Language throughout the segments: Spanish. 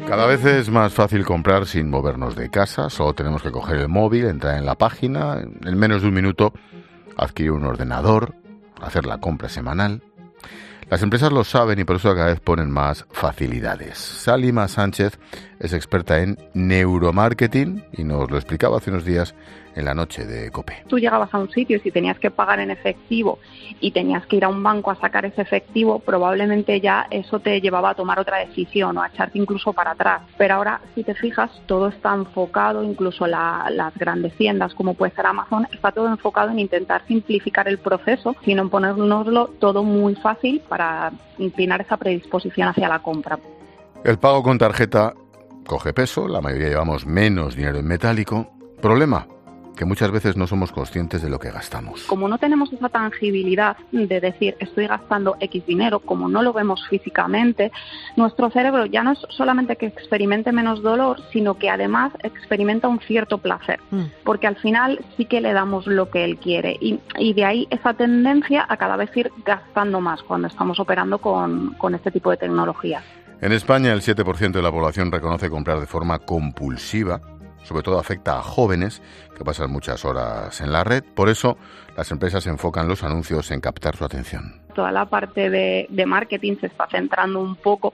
Cada vez es más fácil comprar sin movernos de casa. Solo tenemos que coger el móvil, entrar en la página, en menos de un minuto adquirir un ordenador, hacer la compra semanal. Las empresas lo saben y por eso cada vez ponen más facilidades. Salima Sánchez es experta en neuromarketing y nos lo explicaba hace unos días en la noche de COPE. Tú llegabas a un sitio y si tenías que pagar en efectivo y tenías que ir a un banco a sacar ese efectivo, probablemente ya eso te llevaba a tomar otra decisión o a echarte incluso para atrás. Pero ahora, si te fijas, todo está enfocado, incluso las grandes tiendas como puede ser Amazon, está todo enfocado en intentar simplificar el proceso, sino en ponérnoslo todo muy fácil para inclinar esa predisposición hacia la compra. El pago con tarjeta coge peso, la mayoría llevamos menos dinero en metálico. Problema, que muchas veces no somos conscientes de lo que gastamos. Como no tenemos esa tangibilidad de decir estoy gastando X dinero, como no lo vemos físicamente, nuestro cerebro ya no es solamente que experimente menos dolor, sino que además experimenta un cierto placer, porque al final sí que le damos lo que él quiere y de ahí esa tendencia a cada vez ir gastando más cuando estamos operando con este tipo de tecnología. En España el 7% de la población reconoce comprar de forma compulsiva. Sobre todo afecta a jóvenes que pasan muchas horas en la red. Por eso las empresas enfocan los anuncios en captar su atención. Toda la parte de marketing se está centrando un poco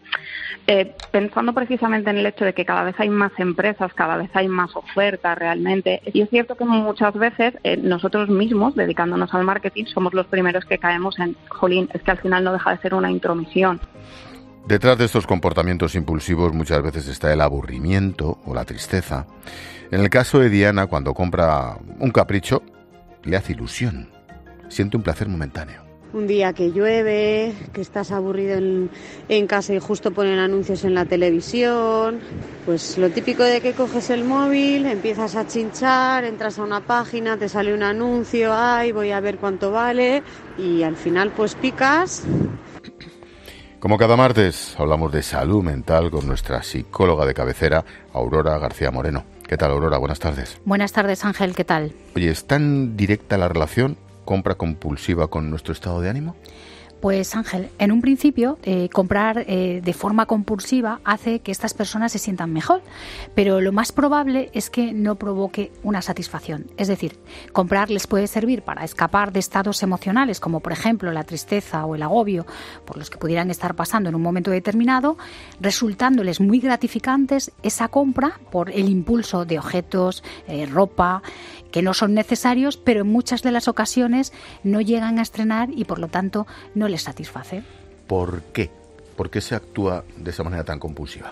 pensando precisamente en el hecho de que cada vez hay más empresas, cada vez hay más ofertas realmente. Y es cierto que muchas veces nosotros mismos, dedicándonos al marketing, somos los primeros que caemos en, jolín, es que al final no deja de ser una intromisión. Detrás de estos comportamientos impulsivos muchas veces está el aburrimiento o la tristeza. En el caso de Diana, cuando compra un capricho, le hace ilusión. Siente un placer momentáneo. Un día que llueve, que estás aburrido en casa y justo ponen anuncios en la televisión, pues lo típico de que coges el móvil, empiezas a chinchar, entras a una página, te sale un anuncio, ay, voy a ver cuánto vale, y al final pues picas. Como cada martes, hablamos de salud mental con nuestra psicóloga de cabecera, Aurora García Moreno. ¿Qué tal, Aurora? Buenas tardes. Buenas tardes, Ángel. ¿Qué tal? Oye, ¿es tan directa la relación compra compulsiva con nuestro estado de ánimo? Pues Ángel, en un principio comprar de forma compulsiva hace que estas personas se sientan mejor, pero lo más probable es que no provoque una satisfacción. Es decir, comprar les puede servir para escapar de estados emocionales como por ejemplo la tristeza o el agobio por los que pudieran estar pasando en un momento determinado, resultándoles muy gratificantes esa compra por el impulso de objetos, ropa, que no son necesarios, pero en muchas de las ocasiones no llegan a estrenar y por lo tanto no les satisface. ¿Por qué? ¿Por qué se actúa de esa manera tan compulsiva?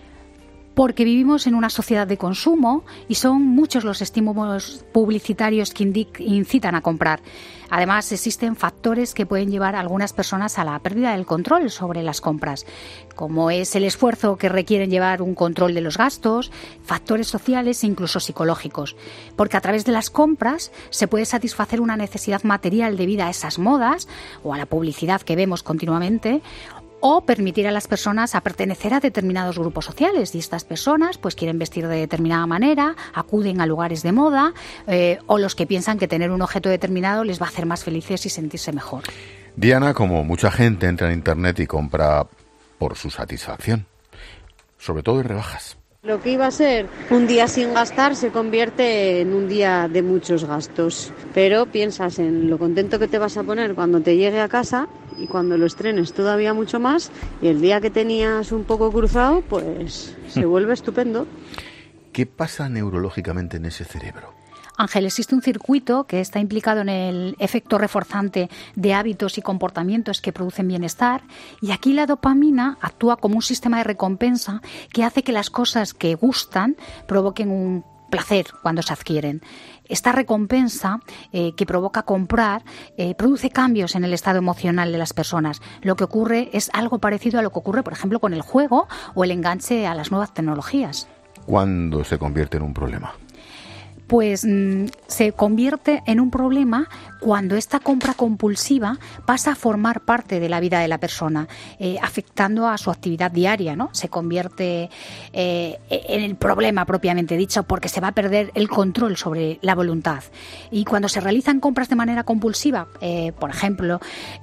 Porque vivimos en una sociedad de consumo y son muchos los estímulos publicitarios que incitan a comprar. Además, existen factores que pueden llevar a algunas personas a la pérdida del control sobre las compras, como es el esfuerzo que requieren llevar un control de los gastos, factores sociales e incluso psicológicos. Porque a través de las compras se puede satisfacer una necesidad material debida a esas modas o a la publicidad que vemos continuamente, o permitir a las personas a pertenecer a determinados grupos sociales y estas personas pues quieren vestir de determinada manera, acuden a lugares de moda o los que piensan que tener un objeto determinado les va a hacer más felices y sentirse mejor. Diana, como mucha gente, entra en internet y compra por su satisfacción, sobre todo en rebajas. Lo que iba a ser un día sin gastar se convierte en un día de muchos gastos, pero piensas en lo contento que te vas a poner cuando te llegue a casa y cuando lo estrenes todavía mucho más, y el día que tenías un poco cruzado pues se vuelve estupendo. ¿Qué pasa neurológicamente en ese cerebro? Ángel, existe un circuito que está implicado en el efecto reforzante de hábitos y comportamientos que producen bienestar, y aquí la dopamina actúa como un sistema de recompensa que hace que las cosas que gustan provoquen un placer cuando se adquieren. Esta recompensa que provoca comprar produce cambios en el estado emocional de las personas. Lo que ocurre es algo parecido a lo que ocurre, por ejemplo, con el juego o el enganche a las nuevas tecnologías. ¿Cuándo se convierte en un problema? Pues se convierte en un problema cuando esta compra compulsiva pasa a formar parte de la vida de la persona, afectando a su actividad diaria, ¿no? Se convierte en el problema propiamente dicho, porque se va a perder el control sobre la voluntad. Y cuando se realizan compras de manera compulsiva, por ejemplo,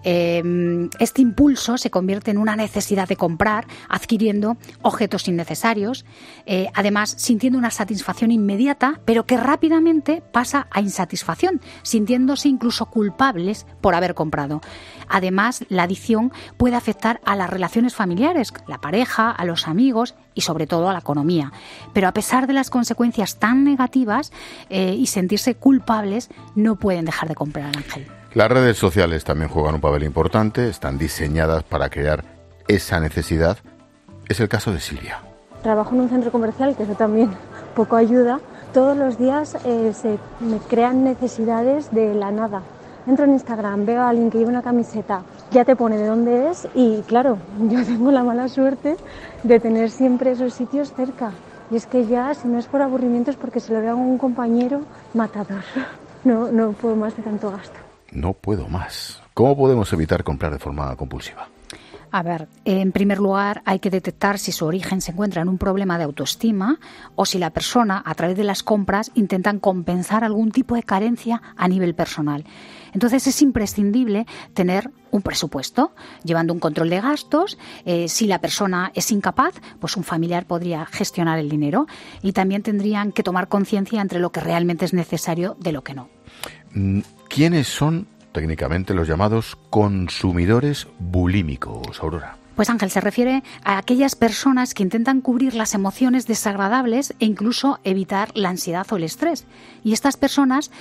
este impulso se convierte en una necesidad de comprar, adquiriendo objetos innecesarios, además sintiendo una satisfacción inmediata, pero que rápidamente pasa a insatisfacción, sintiéndose incluso culpables por haber comprado. Además, la adicción puede afectar a las relaciones familiares, la pareja, a los amigos y sobre todo a la economía. Pero a pesar de las consecuencias tan negativas y sentirse culpables, no pueden dejar de comprar, Ángel. Las redes sociales también juegan un papel importante, están diseñadas para crear esa necesidad. Es el caso de Silvia. Trabajo en un centro comercial, que eso también poco ayuda. Todos los días se me crean necesidades de la nada. Entro en Instagram, veo a alguien que lleva una camiseta, ya te pone de dónde es y claro, yo tengo la mala suerte de tener siempre esos sitios cerca. Y es que ya, si no es por aburrimiento, es porque se lo veo a un compañero matador. No puedo más de tanto gasto. No puedo más. ¿Cómo podemos evitar comprar de forma compulsiva? A ver, en primer lugar hay que detectar si su origen se encuentra en un problema de autoestima o si la persona, a través de las compras, intentan compensar algún tipo de carencia a nivel personal. Entonces es imprescindible tener un presupuesto, llevando un control de gastos. Si la persona es incapaz, pues un familiar podría gestionar el dinero y también tendrían que tomar conciencia entre lo que realmente es necesario de lo que no. ¿Quiénes son técnicamente los llamados consumidores bulímicos, Aurora? Pues Ángel, se refiere a aquellas personas que intentan cubrir las emociones desagradables e incluso evitar la ansiedad o el estrés. Y estas personas,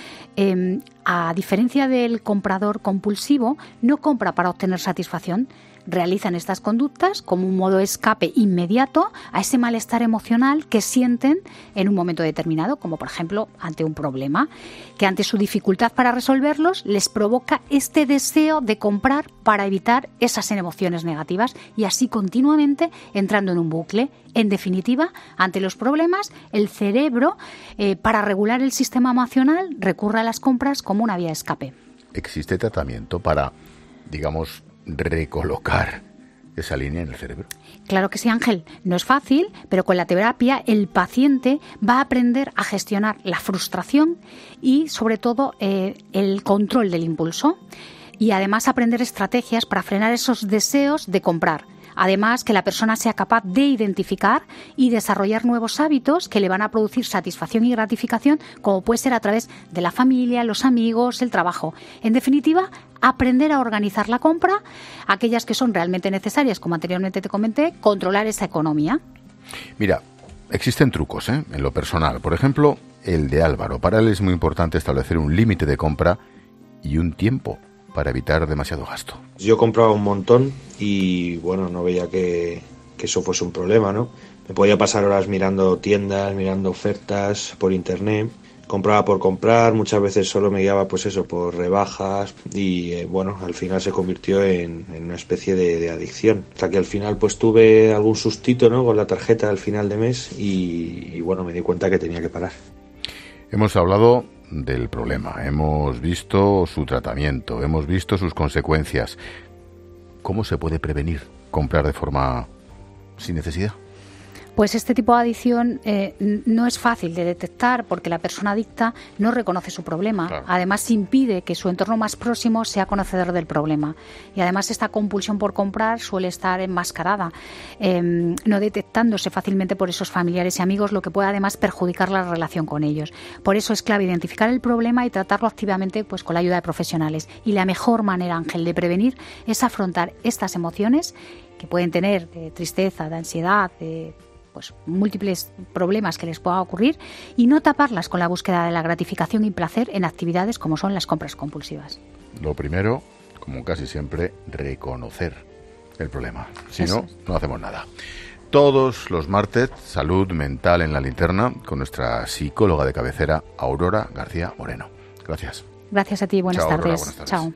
a diferencia del comprador compulsivo, no compra para obtener satisfacción. Realizan estas conductas como un modo de escape inmediato a ese malestar emocional que sienten en un momento determinado, como por ejemplo ante un problema, que ante su dificultad para resolverlos les provoca este deseo de comprar para evitar esas emociones negativas y así continuamente entrando en un bucle. En definitiva, ante los problemas, el cerebro, para regular el sistema emocional, recurre a las compras como una vía de escape. ¿Existe tratamiento para, digamos, recolocar esa línea en el cerebro? Claro que sí, Ángel. No es fácil, pero con la terapia el paciente va a aprender a gestionar la frustración y, sobre todo, el control del impulso. Y además aprender estrategias para frenar esos deseos de comprar. Además, que la persona sea capaz de identificar y desarrollar nuevos hábitos que le van a producir satisfacción y gratificación, como puede ser a través de la familia, los amigos, el trabajo. En definitiva, aprender a organizar la compra, aquellas que son realmente necesarias, como anteriormente te comenté, controlar esa economía. Mira, existen trucos, en lo personal. Por ejemplo, el de Álvaro. Para él es muy importante establecer un límite de compra y un tiempo para evitar demasiado gasto. Yo compraba un montón y bueno, no veía que eso fuese un problema, ¿no? Me podía pasar horas mirando tiendas, mirando ofertas por internet, compraba por comprar, muchas veces solo me guiaba pues eso, por rebajas y bueno, al final se convirtió en una especie de adicción. Hasta que al final pues tuve algún sustito, ¿no?, con la tarjeta al final de mes y bueno, me di cuenta que tenía que parar. Hemos hablado del problema, hemos visto su tratamiento, hemos visto sus consecuencias. ¿Cómo se puede prevenir comprar de forma sin necesidad? Pues este tipo de adicción no es fácil de detectar porque la persona adicta no reconoce su problema. Claro. Además, impide que su entorno más próximo sea conocedor del problema. Y además, esta compulsión por comprar suele estar enmascarada, no detectándose fácilmente por esos familiares y amigos, lo que puede además perjudicar la relación con ellos. Por eso es clave identificar el problema y tratarlo activamente pues, con la ayuda de profesionales. Y la mejor manera, Ángel, de prevenir es afrontar estas emociones que pueden tener de tristeza, de ansiedad, de pues múltiples problemas que les pueda ocurrir y no taparlas con la búsqueda de la gratificación y placer en actividades como son las compras compulsivas. Lo primero, como casi siempre, reconocer el problema. Si no, no hacemos nada. Todos los martes, Salud Mental en la Linterna, con nuestra psicóloga de cabecera, Aurora García Moreno. Gracias. Gracias a ti, buenas tardes. Aurora, buenas tardes. Chao.